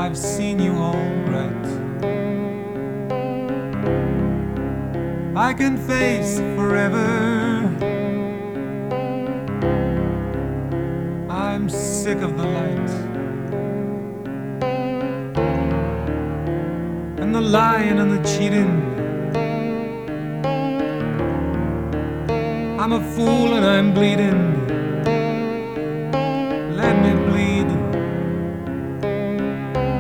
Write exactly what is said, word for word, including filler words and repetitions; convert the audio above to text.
I've seen you all right. I can face forever. I'm sick of the light and the lying and the cheating. I'm a fool and I'm bleeding.